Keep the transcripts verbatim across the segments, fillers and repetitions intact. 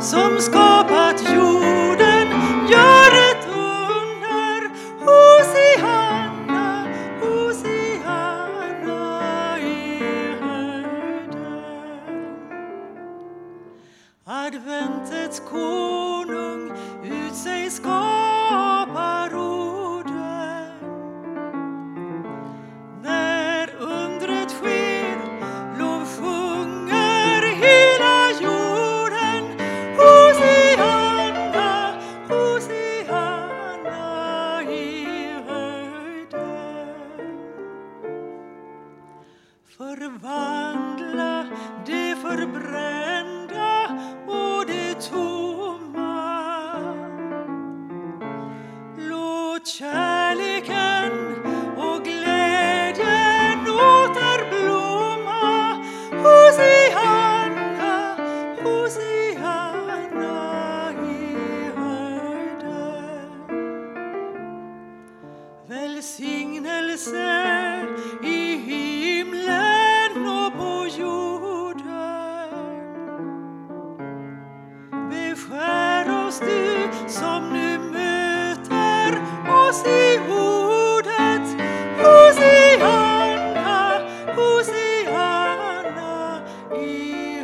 som skapat jorden gör ett under. Hosianna, Hosianna i höjden. Adventets konung ut sig skapar orden. När undret sker, lov sjunger hela jorden. Hosianna, Hosianna i höjden. Förvandla det förbrända och det tomma. Låt kärleken och glädjen återblomma. Hosianna, Hosianna i höjden. Välsignelse i himlen och på jorden. Beskär oss du som nu möter oss i ordet. Hosianna, Hosianna i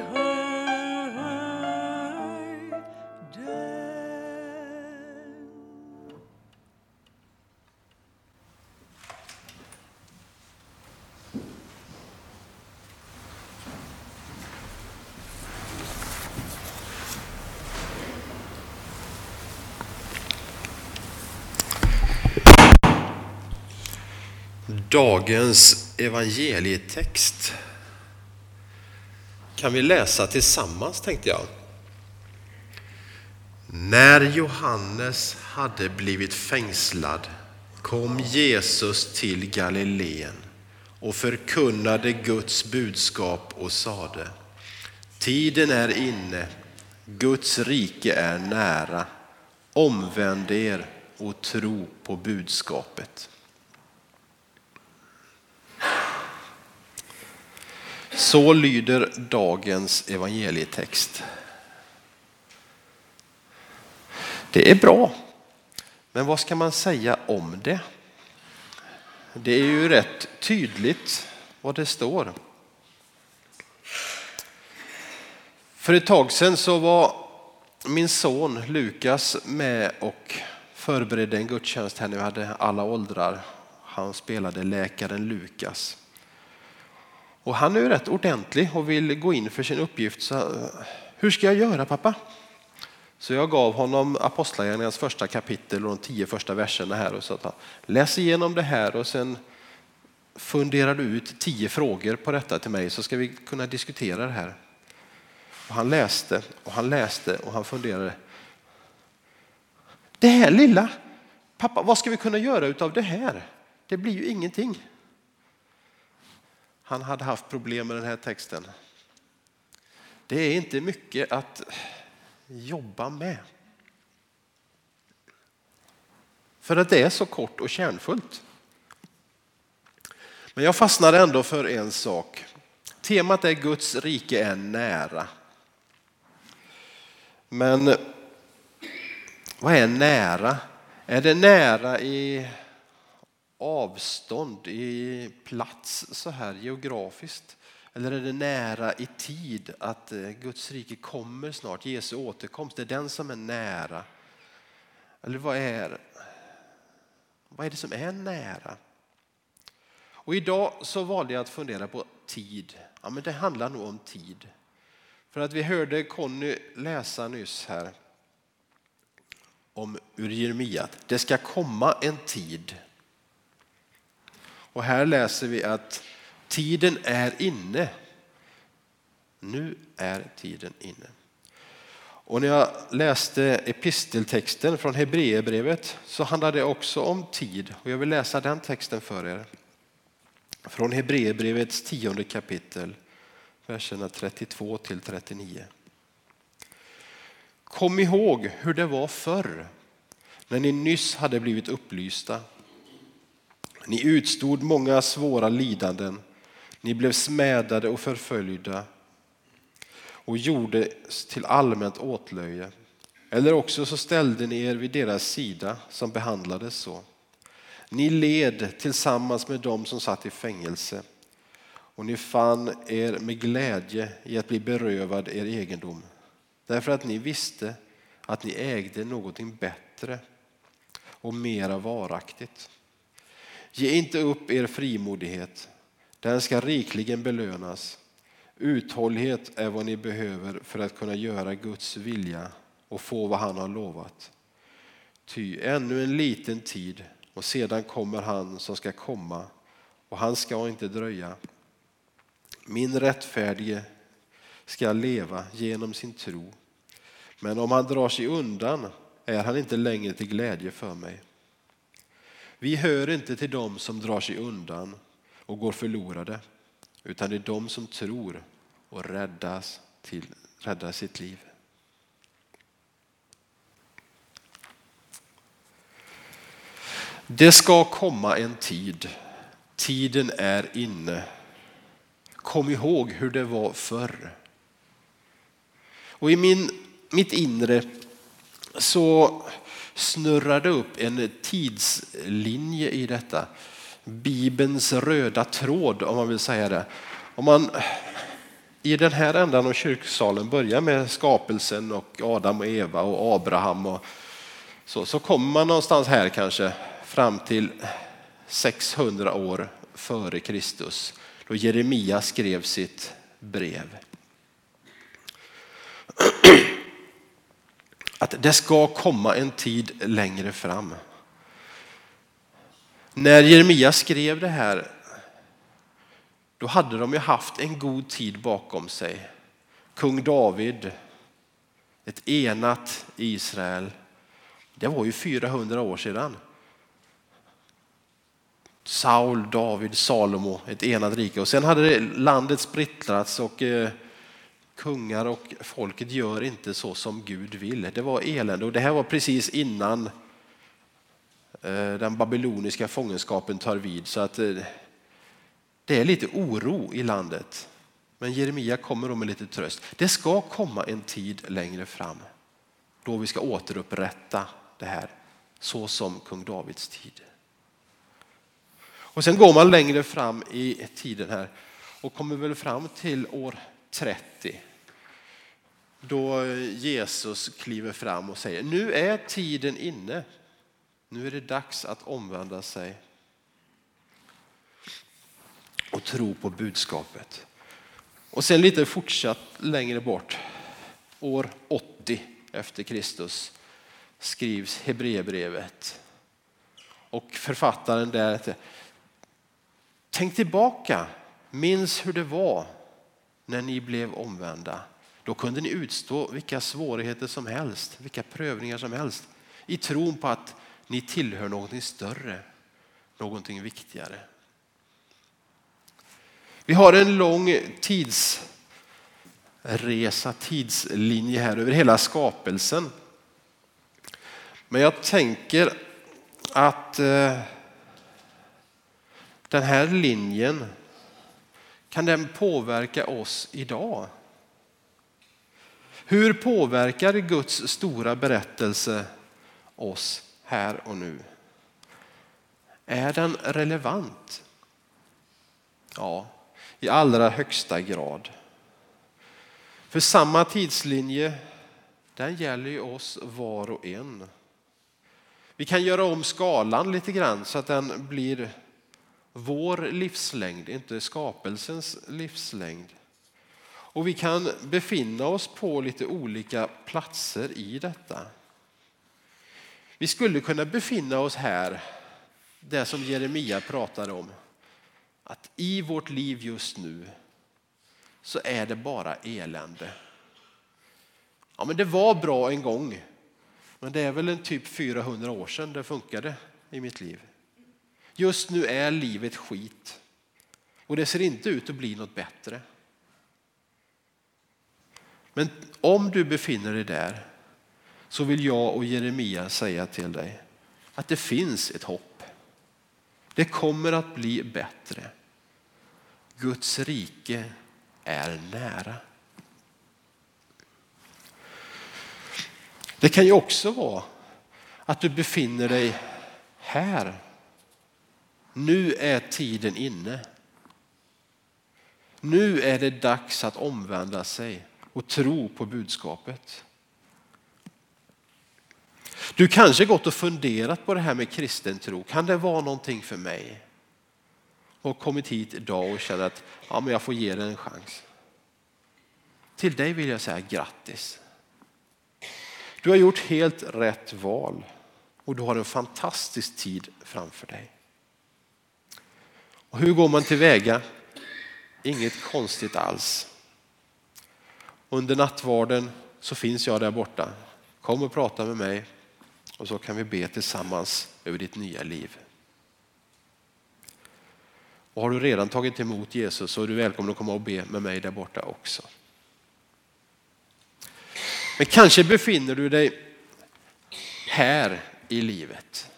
höjden. Dagens evangelietext kan vi läsa tillsammans, tänkte jag. När Johannes hade blivit fängslad kom Jesus till Galileen och förkunnade Guds budskap och sade: tiden är inne, Guds rike är nära. Omvänd er och tro på budskapet. Så lyder dagens evangelietext. Det är bra, men vad ska man säga om det? Det är ju rätt tydligt vad det står. För ett tag sedan så var min son Lukas med och förberedde en gudstjänst här. Nu hade alla åldrar. Han spelade läkaren Lukas. Och han är ju rätt ordentlig och vill gå in för sin uppgift. Så, hur ska jag göra, pappa? Så jag gav honom Apostlagärningarnas första kapitel och de tio första verserna här. Och så, läs igenom det här och sen funderar du ut tio frågor på detta till mig, så ska vi kunna diskutera det här. Och han läste och han läste och han funderade. Det här lilla, pappa, vad ska vi kunna göra utav det här? Det blir ju ingenting. Han hade haft problem med den här texten. Det är inte mycket att jobba med. För att det är så kort och kärnfullt. Men jag fastnade ändå för en sak. Temat är Guds rike är nära. Men vad är nära? Är det nära i avstånd, i plats så här geografiskt? Eller är det nära i tid att Guds rike kommer snart? Jesu återkomst, det är den som är nära. Eller vad är, vad är det som är nära? Och idag så valde jag att fundera på tid. Ja, men det handlar nog om tid. För att vi hörde Conny läsa nyss här om ur Jeremia. Det ska komma en tid. Och här läser vi att tiden är inne. Nu är tiden inne. Och när jag läste episteltexten från Hebreerbrevet så handlar det också om tid. Och jag vill läsa den texten för er. Från Hebreerbrevets tionde kapitel, verserna trettiotvå till trettionio. Kom ihåg hur det var förr, när ni nyss hade blivit upplysta. Ni utstod många svåra lidanden. Ni blev smädade och förföljda. och gjordes till allmänt åtlöje. Eller också så ställde ni er vid deras sida som behandlades så. Ni led tillsammans med dem som satt i fängelse och ni fann er med glädje i att bli berövad er egendom. Därför att ni visste att ni ägde någonting bättre och mera varaktigt. Ge inte upp er frimodighet. Den ska rikligen belönas. Uthållighet är vad ni behöver för att kunna göra Guds vilja och få vad han har lovat. Ty ännu en liten tid och sedan kommer han som ska komma och han ska inte dröja. Min rättfärdige ska leva genom sin tro. Men om han drar sig undan är han inte längre till glädje för mig. Vi hör inte till dem som drar sig undan och går förlorade, utan det är de som tror och räddas till, räddar sitt liv. Det ska komma en tid. Tiden är inne. Kom ihåg hur det var förr. Och i min, mitt inre så snurrar det upp en tidslinje i detta. Bibelns röda tråd, om man vill säga det. Om man i den här ändan av kyrksalen börjar med skapelsen och Adam och Eva och Abraham och så, så kommer man någonstans här kanske fram till sexhundra år före Kristus, då Jeremia skrev sitt brev. Att det ska komma en tid längre fram. När Jeremia skrev det här, då hade de ju haft en god tid bakom sig. Kung David, ett enat Israel. Det var ju fyrahundra år sedan. Saul, David, Salomo, ett enat rike. Och sen hade landet splittrats och eh, kungar och folket gör inte så som Gud vill. Det var elände och det här var precis innan eh, den babyloniska fångenskapen tar vid. Så att eh, det är lite oro i landet. Men Jeremia kommer då med lite tröst. Det ska komma en tid längre fram då vi ska återupprätta det här så som kung Davids tid. Och sen går man längre fram i tiden här och kommer väl fram till år trettio. Då Jesus kliver fram och säger: nu är tiden inne. Nu är det dags att omvända sig och tro på budskapet. Och sen lite fortsatt längre bort, år åttio efter Kristus, skrivs Hebreerbrevet. Och författaren där: tänk tillbaka, minns hur det var när ni blev omvända. Då kunde ni utstå vilka svårigheter som helst, vilka prövningar som helst, i tron på att ni tillhör någonting större, någonting viktigare. Vi har en lång tidsresa, tidslinje här över hela skapelsen. Men jag tänker att eh, den här linjen, kan den påverka oss idag? Hur påverkar Guds stora berättelse oss här och nu? Är den relevant? Ja, i allra högsta grad. För samma tidslinje, den gäller ju oss var och en. Vi kan göra om skalan lite grann så att den blir vår livslängd, inte skapelsens livslängd. Och vi kan befinna oss på lite olika platser i detta. Vi skulle kunna befinna oss här, det som Jeremia pratade om. Att i vårt liv just nu så är det bara elände. Ja, men det var bra en gång. Men det är väl en typ fyrahundra år sedan det funkade i mitt liv. Just nu är livet skit. Och det ser inte ut att bli något bättre. Men om du befinner dig där så vill jag och Jeremia säga till dig att det finns ett hopp. Det kommer att bli bättre. Guds rike är nära. Det kan ju också vara att du befinner dig här. Nu är tiden inne. Nu är det dags att omvända sig och tro på budskapet. Du kanske gått och funderat på det här med kristen tro. Kan det vara någonting för mig? Och kommit hit idag och känner att ja, men jag får ge det en chans. Till dig vill jag säga grattis. Du har gjort helt rätt val och du har en fantastisk tid framför dig. Och hur går man tillväga? Inget konstigt alls. Under nattvarden så finns jag där borta. Kom och prata med mig och så kan vi be tillsammans över ditt nya liv. Och har du redan tagit emot Jesus så är du välkommen att komma och be med mig där borta också. Men kanske befinner du dig här i livet.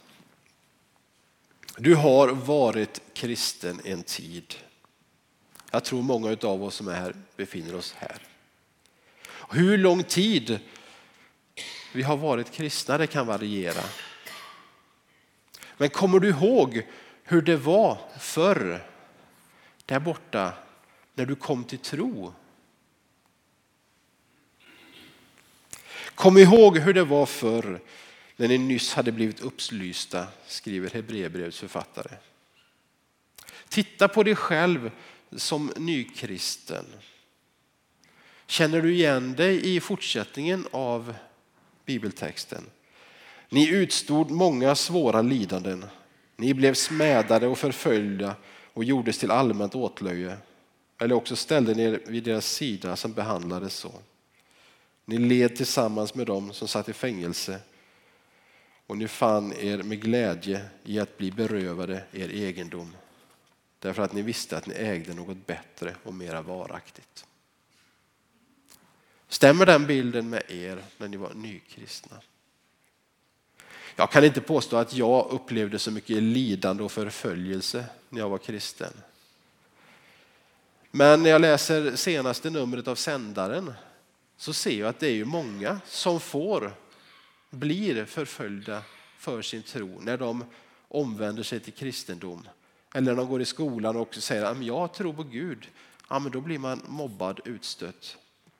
Du har varit kristen en tid. Jag tror många av oss som är här befinner oss här. Hur lång tid vi har varit kristna, det kan variera. Men kommer du ihåg hur det var förr där borta när du kom till tro? Kom ihåg hur det var förr när ni nyss hade blivit upplysta, skriver Hebreerbrevets författare. Titta på dig själv som nykristen. Känner du igen dig i fortsättningen av bibeltexten? Ni utstod många svåra lidanden. Ni blev smädade och förföljda och gjordes till allmänt åtlöje. Eller också ställde ni er vid deras sida som behandlades så. Ni led tillsammans med dem som satt i fängelse och ni fann er med glädje i att bli berövade er egendom. Därför att ni visste att ni ägde något bättre och mera varaktigt. Stämmer den bilden med er när ni var nykristna? Jag kan inte påstå att jag upplevde så mycket lidande och förföljelse när jag var kristen. Men när jag läser senaste numret av Sändaren så ser jag att det är ju många som får, blir förföljda för sin tro när de omvänder sig till kristendom. Eller när de går i skolan och säger att jag tror på Gud. Ja, men då blir man mobbad, utstött.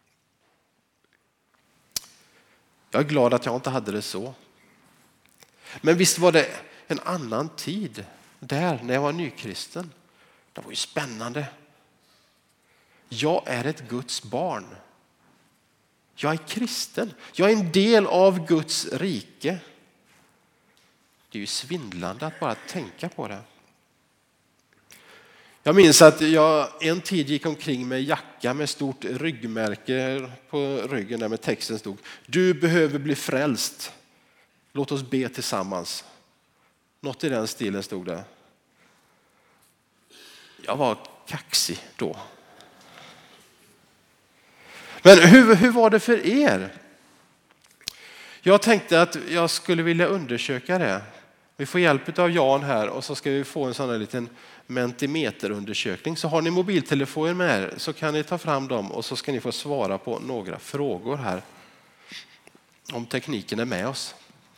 Jag är glad att jag inte hade det så. Men visst var det en annan tid där när jag var nykristen. Det var ju spännande. Jag är ett Guds barn. Jag är kristen. Jag är en del av Guds rike. Det är ju svindlande att bara tänka på det. Jag minns att jag en tid gick omkring med jacka med stort ryggmärke på ryggen där med texten stod: Du behöver bli frälst. Låt oss be tillsammans. Något i den stilen stod det. Jag var kaxig då. Men hur, hur var det för er? Jag tänkte att jag skulle vilja undersöka det. Vi får hjälp av Jan här och så ska vi få en sån här liten mentimeterundersökning. Så har ni mobiltelefoner med er så kan ni ta fram dem och så ska ni få svara på några frågor här. Om tekniken är med oss.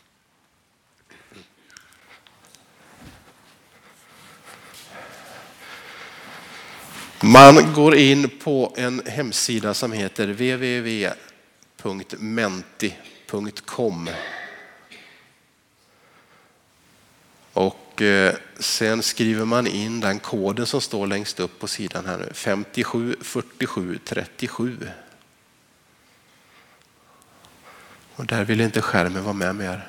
Man går in på en hemsida som heter w w w punkt menti punkt com. Och sen skriver man in den koden som står längst upp på sidan här nu. femtiosju fyrtiosju trettiosju. Och där vill inte skärmen vara med mer.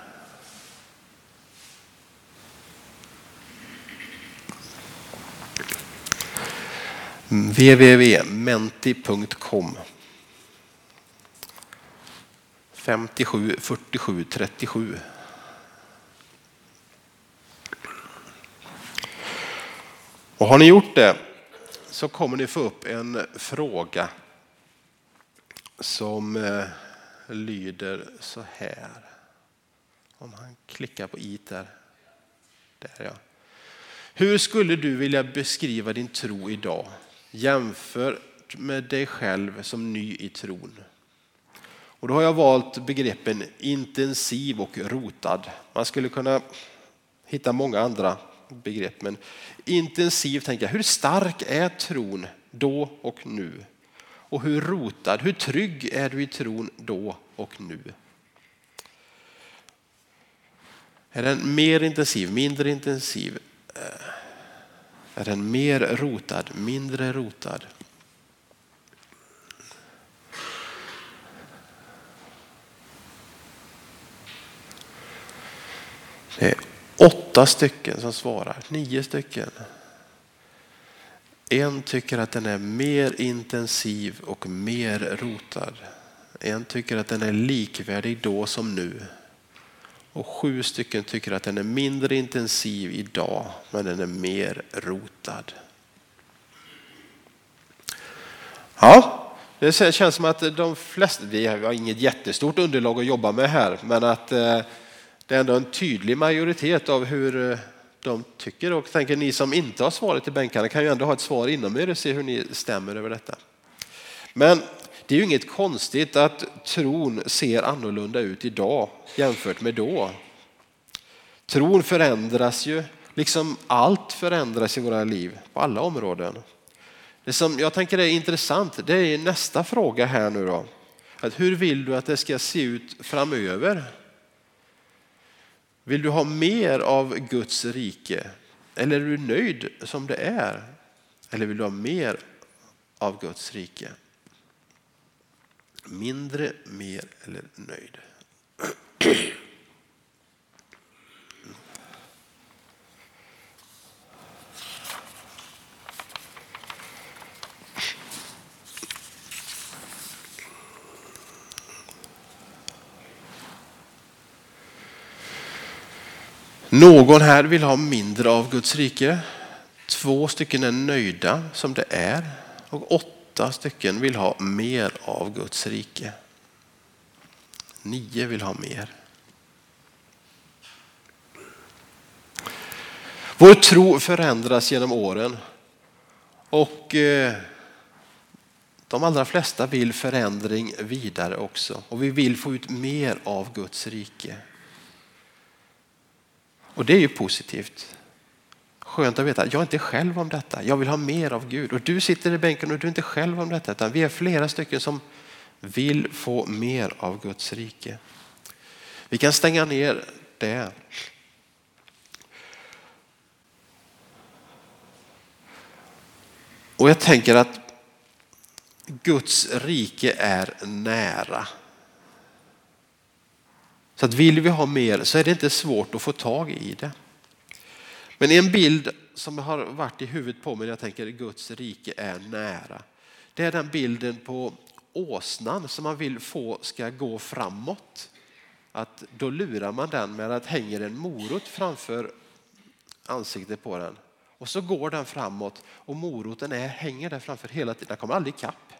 w w w punkt menti punkt com. femtiosju fyrtiosju trettiosju. Och har ni gjort det så kommer ni få upp en fråga som eh, lyder så här. Om han klickar på i där. Där ja. Hur skulle du vilja beskriva din tro idag jämfört med dig själv som ny i tron? Och då har jag valt begreppen intensiv och rotad. Man skulle kunna hitta många andra begrepp, men intensiv tänker jag, hur stark är tron då och nu? Och hur rotad, hur trygg är du i tron då och nu? Är den mer intensiv, mindre intensiv? Är den mer rotad, mindre rotad? Det är åtta stycken som svarar, nio stycken. En tycker att den är mer intensiv och mer rotad. En tycker att den är likvärdig då som nu. Och sju stycken tycker att den är mindre intensiv idag, men den är mer rotad. Ja, det känns som att de flesta, vi har inget jättestort underlag att jobba med här, men att det är ändå en tydlig majoritet av hur de tycker. Och tänker ni som inte har svaret i bänkarna kan ju ändå ha ett svar inom er och se hur ni stämmer över detta. Men det är ju inget konstigt att tron ser annorlunda ut idag jämfört med då. Tron förändras ju, liksom allt förändras i våra liv på alla områden. Det som jag tänker är intressant, det är nästa fråga här nu då. Att hur vill du att det ska se ut framöver? Vill du ha mer av Guds rike? Eller är du nöjd som det är? Eller vill du ha mer av Guds rike? Mindre, mer eller nöjd? Någon här vill ha mindre av Guds rike. Två stycken är nöjda som det är. Och åtta stycken vill ha mer av Guds rike. Nio vill ha mer. Vår tro förändras genom åren. Och eh, de allra flesta vill förändring vidare också. Och vi vill få ut mer av Guds rike. Och det är ju positivt. Skönt att veta att jag är inte själv om detta. Jag vill ha mer av Gud. Och du sitter i bänken och du är inte själv om detta. Utan vi är flera stycken som vill få mer av Guds rike. Vi kan stänga ner det. Och jag tänker att Guds rike är nära. Så att vill vi ha mer så är det inte svårt att få tag i det. Men en bild som har varit i huvudet på mig när jag tänker att Guds rike är nära. Det är den bilden på åsnan som man vill få ska gå framåt. Att då lurar man den med att hänger en morot framför ansiktet på den. Och så går den framåt och moroten är, hänger där framför hela tiden. Den kommer aldrig kapp.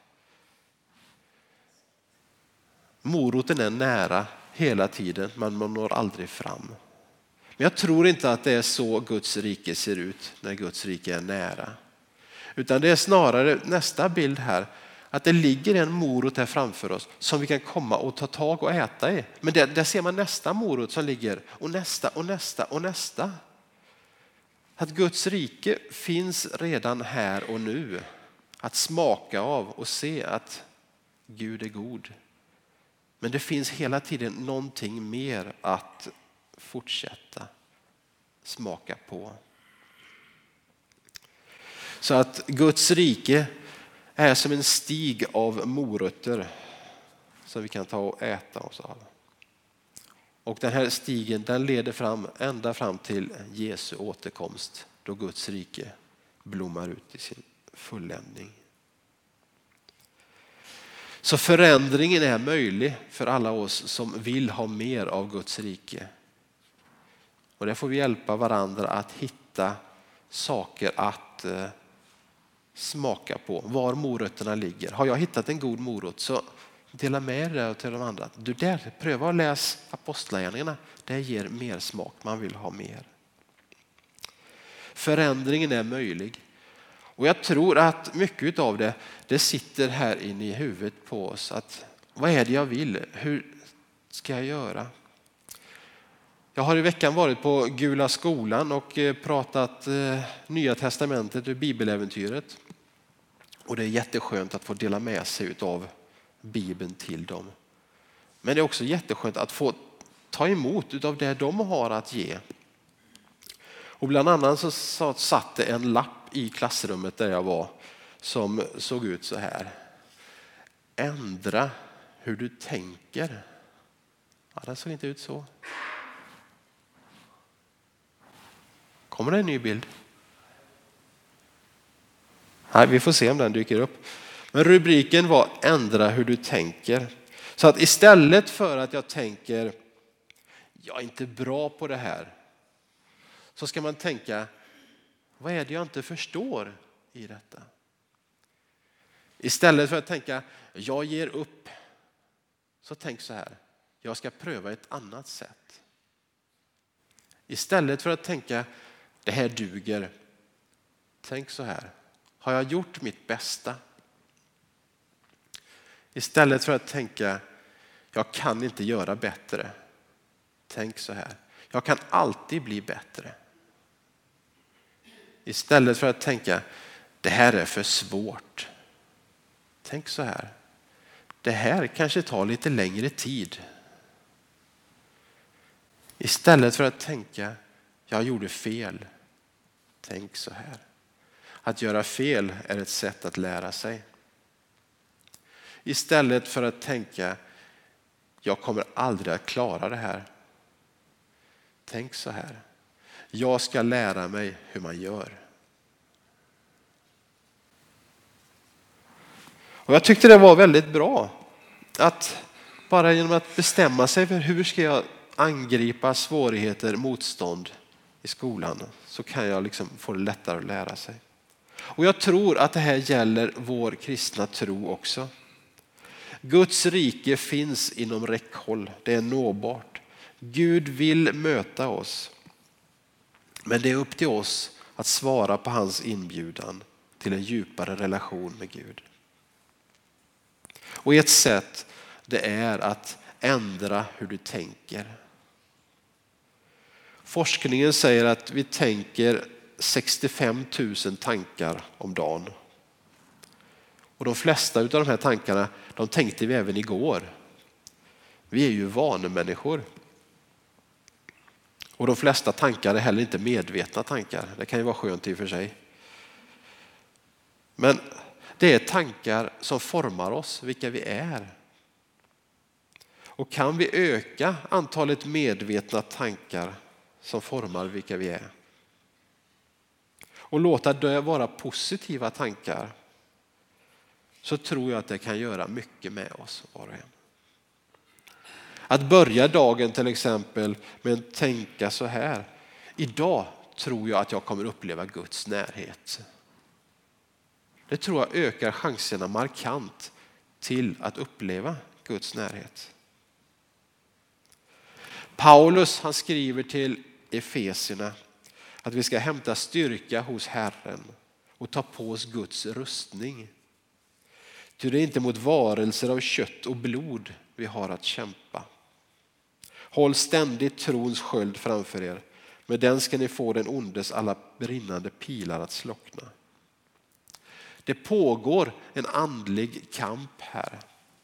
Moroten är nära hela tiden, men man når aldrig fram. Men jag tror inte att det är så Guds rike ser ut när Guds rike är nära. Utan det är snarare nästa bild här. Att det ligger en morot här framför oss som vi kan komma och ta tag och äta i. Men där, där ser man nästa morot som ligger och nästa och nästa och nästa. Att Guds rike finns redan här och nu. Att smaka av och se att Gud är god. Men det finns hela tiden någonting mer att fortsätta smaka på. Så att Guds rike är som en stig av morötter som vi kan ta och äta oss av. Och den här stigen den leder fram ända fram till Jesu återkomst då Guds rike blommar ut i sin fulländning. Så förändringen är möjlig för alla oss som vill ha mer av Guds rike. Och där får vi hjälpa varandra att hitta saker att eh, smaka på. Var morötterna ligger. Har jag hittat en god morot så dela med det till de andra. Du där, pröva att läsa apostlagärningarna. Det ger mer smak. Man vill ha mer. Förändringen är möjlig. Och jag tror att mycket av det, det sitter här inne i huvudet på oss. Att vad är det jag vill? Hur ska jag göra? Jag har i veckan varit på Gula skolan och pratat eh, Nya testamentet och bibeläventyret. Och det är jätteskönt att få dela med sig av Bibeln till dem. Men det är också jätteskönt att få ta emot av det de har att ge. Och bland annat så satt det en lapp i klassrummet där jag var som såg ut så här. Ändra hur du tänker. Ja, den såg inte ut så. Kommer det en ny bild? Nej, vi får se om den dyker upp. Men rubriken var ändra hur du tänker. Så att istället för att jag tänker jag är inte bra på det här, så ska man tänka vad är det jag inte förstår i detta? Istället för att tänka jag ger upp, så tänk så här, jag ska pröva ett annat sätt. Istället för att tänka det här duger, tänk så här, har jag gjort mitt bästa? Istället för att tänka jag kan inte göra bättre, tänk så här, jag kan alltid bli bättre. Istället för att tänka det här är för svårt, tänk så här, det här kanske tar lite längre tid. Istället för att tänka jag gjorde fel, tänk så här, att göra fel är ett sätt att lära sig. Istället för att tänka jag kommer aldrig att klara det här, tänk så här, jag ska lära mig hur man gör. Och jag tyckte det var väldigt bra att bara genom att bestämma sig för hur ska jag angripa svårigheter, motstånd i skolan, så kan jag liksom få det lättare att lära sig. Och jag tror att det här gäller vår kristna tro också. Guds rike finns inom räckhåll, det är nåbart. Gud vill möta oss. Men det är upp till oss att svara på hans inbjudan till en djupare relation med Gud. Och ett sätt det är att ändra hur du tänker. Forskningen säger att vi tänker sextiofem tusen tankar om dagen. Och de flesta av de här tankarna, de tänkte vi även igår. Vi är ju vanemänniskor. Och de flesta tankar är heller inte medvetna tankar. Det kan ju vara skönt i och för sig. Men det är tankar som formar oss, vilka vi är. Och kan vi öka antalet medvetna tankar som formar vilka vi är och låta det vara positiva tankar, så tror jag att det kan göra mycket med oss var och en. Att börja dagen till exempel med att tänka så här: idag tror jag att jag kommer uppleva Guds närhet. Det tror jag ökar chanserna markant till att uppleva Guds närhet. Paulus han skriver till Efesierna att vi ska hämta styrka hos Herren och ta på oss Guds rustning. Ty det är inte mot varelser av kött och blod vi har att kämpa. Håll ständigt trons sköld framför er. Med den ska ni få den ondes alla brinnande pilar att slockna. Det pågår en andlig kamp här.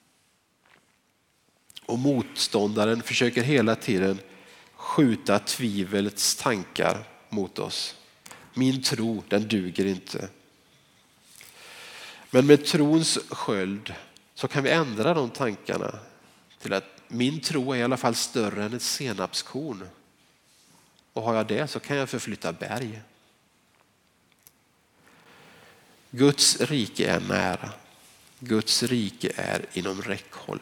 Och motståndaren försöker hela tiden skjuta tvivelets tankar mot oss. Min tro, den duger inte. Men med trons sköld så kan vi ändra de tankarna till att min tro är i alla fall större än ett senapskorn. Och har jag det så kan jag förflytta berg. Guds rike är nära. Guds rike är inom räckhåll.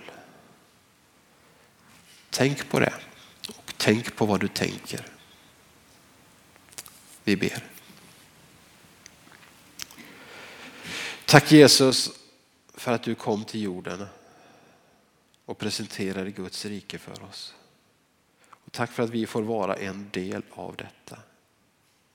Tänk på det. Och tänk på vad du tänker. Vi ber. Tack Jesus för att du kom till jorden och presenterade Guds rike för oss. Och tack för att vi får vara en del av detta.